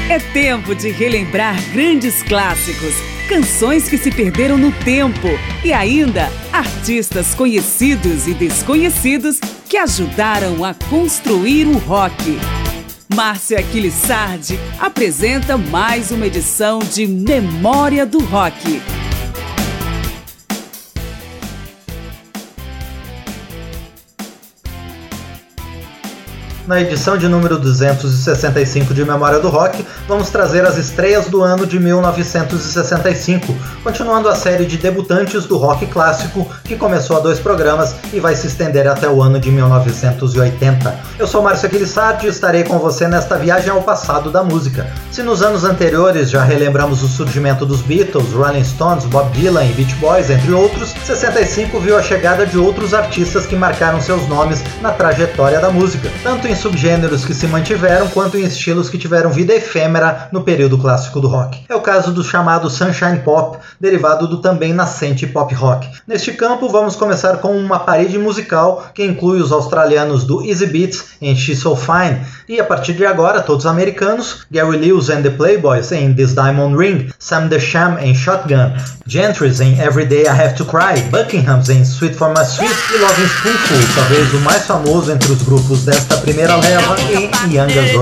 É tempo de relembrar grandes clássicos, canções que se perderam no tempo e ainda artistas conhecidos e desconhecidos que ajudaram a construir o rock. Márcia Aquiles Sardi apresenta mais uma edição de Memória do Rock. Na edição de número 265 de Memória do Rock, vamos trazer as estreias do ano de 1965, continuando a série de debutantes do rock clássico, que começou há 2 programas e vai se estender até o ano de 1980. Eu sou Márcio Aquiles Sardi e estarei com você nesta viagem ao passado da música. Se nos anos anteriores já relembramos o surgimento dos Beatles, Rolling Stones, Bob Dylan e Beach Boys, entre outros, 65 viu a chegada de outros artistas que marcaram seus nomes na trajetória da música, tanto em subgêneros que se mantiveram, quanto em estilos que tiveram vida efêmera no período clássico do rock. É o caso do chamado Sunshine Pop, derivado do também nascente pop rock. Neste campo, vamos começar com uma parede musical que inclui os australianos do Easy Beats em She's So Fine, e a partir de agora, todos americanos, Gary Lewis and the Playboys em This Diamond Ring, Sam the Sham em Shotgun, Gentry's em Every Day I Have to Cry, Buckinghams em Sweet For My Sweet e Lovin' Spoonful, talvez o mais famoso entre os grupos desta primeira leva, em Younger Girl.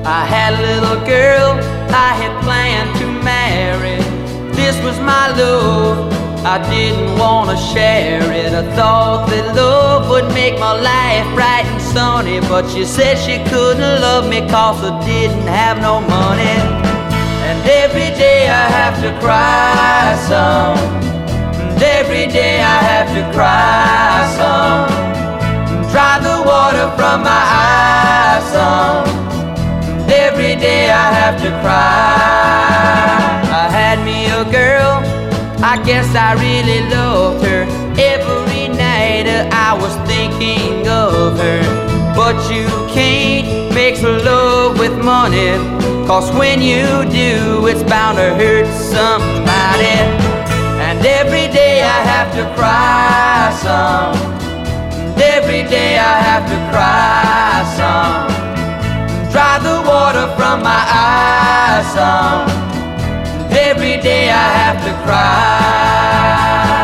I had a little girl I had planned to marry. This was my love, I didn't want to share it. I thought that love would make my life bright and sunny, but she said she couldn't love me 'cause I didn't have no money. And every day I have to cry some, and every day I have to cry some, dry the water from my eyes some, and every day I have to cry. I had me a girl, I guess I really loved her. Every night I was thinking of her. But you can't mix love with money, 'cause when you do, it's bound to hurt somebody. And every day I have to cry some, and every day I have to cry some, dry the water from my eyes some, every day I have to cry.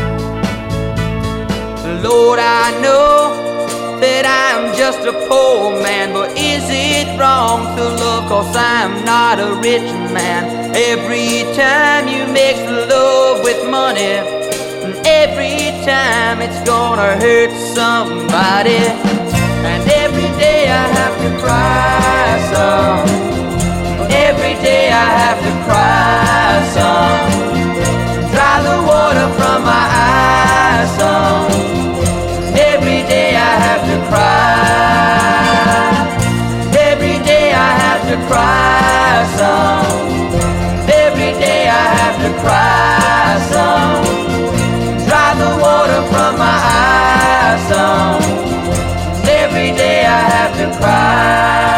Lord, I know that I'm just a poor man, but is it wrong to love 'cause I'm not a rich man? Every time you mix love with money, and every time it's gonna hurt somebody. And every day I have to cry some, every day I have to cry some, dry the water from my eyes some, every day I have to cry, every day I have to cry some, every day I have to cry some, dry the water from my eyes some, every day I have to cry.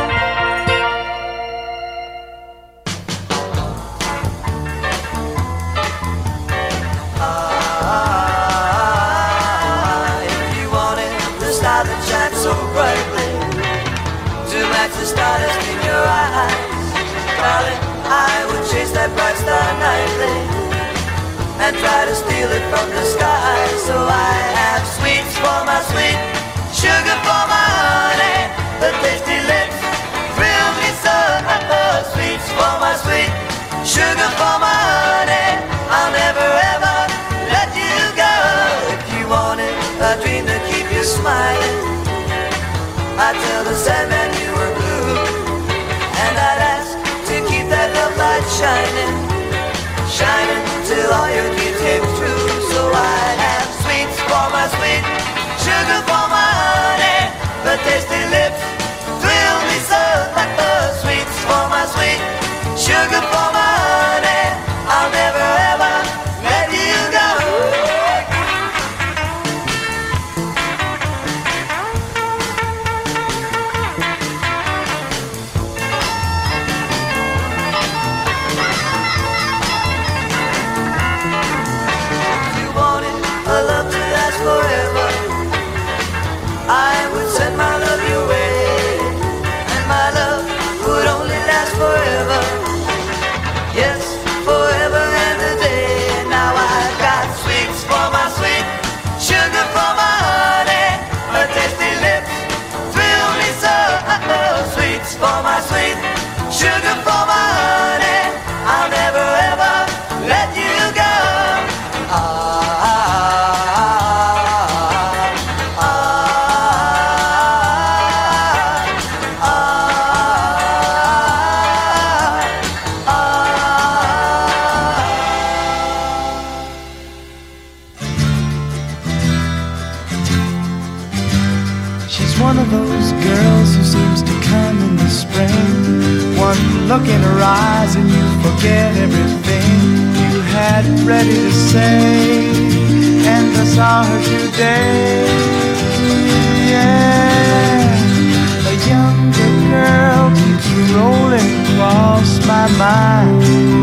So brightly to match the stardust in your eyes, darling, I would chase that bright star nightly and try to steal it from the sky. So I have sweets for my sweet, sugar for my honey, the tasty lips thrill me so. Sweets for my sweet, sugar for my honey, I'll never ever let you go. If you wanted a dream to keep you smiling, I'd tell the Sandman you were blue, and I'd ask to keep that love light shining, shining till all your dreams came true. So I have sweets for my sweet, sugar for my honey, the tasty lips thrill me so. Sweets for my sweet, sugar for my honey, I'll never ever let you go. Forever, I would send my love your way, and my love would only last forever. Yes, forever and a day. Now I've got sweets for my sweet, sugar for my honey, her tasty lips thrill me so. Sweets for my sweet, sugar for my honey, I'll never ever let you go. One of those girls who seems to come in the spring. One look in her eyes and you forget everything you had ready to say. And I saw her today. Yeah, a younger girl keeps rolling across my mind.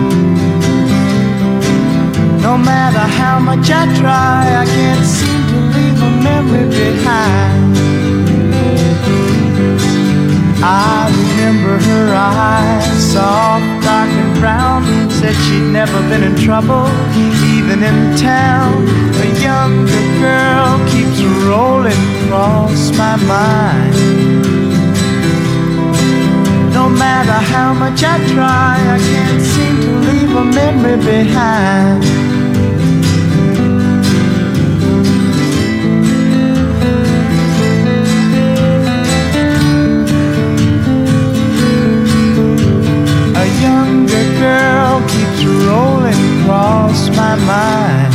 No matter how much I try, I can't seem to leave a memory behind. I remember her eyes, soft, dark and brown. Said she'd never been in trouble, even in town. A younger girl keeps rolling across my mind. how much I try, I can't seem to leave a memory behind. A younger girl keeps rolling across my mind,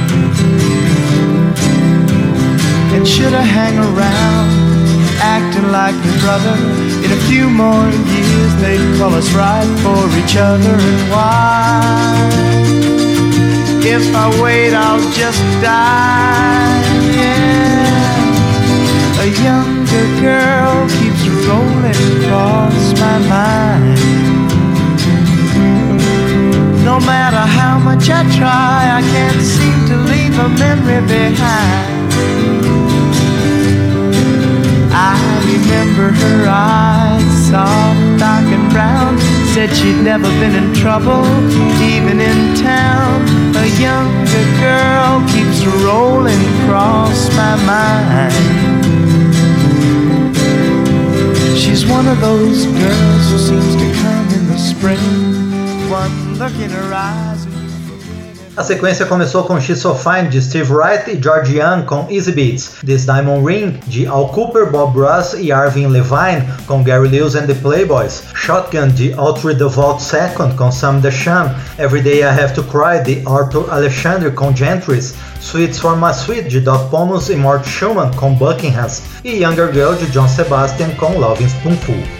and should I hang around acting like my brother? In a few more years they'd call us right for each other. And why? If I wait I'll just die. Yeah. A younger girl keeps rolling across my mind. No matter how much I try, I can't seem to leave a memory behind. I remember her eyes, soft, dark and brown. Said she'd never been in trouble, even in town. A younger girl keeps rolling across my mind. She's one of those girls who seems to come in the spring. One look in her eyes. A sequência começou com She's So Fine, de Steve Wright e George Young, com Easy Beats, This Diamond Ring, de Al Kooper, Bob Ross e Arvin Levine, com Gary Lewis and the Playboys, Shotgun, de Autry DeVault II, com Sam Desham, Every Day I Have to Cry, de Arthur Alexandre, com Gentries, Sweets for My Sweet, de Doc Pomus e Mort Schumann, com Buckingham, e Younger Girl, de John Sebastian, com Lovin' Spoonful.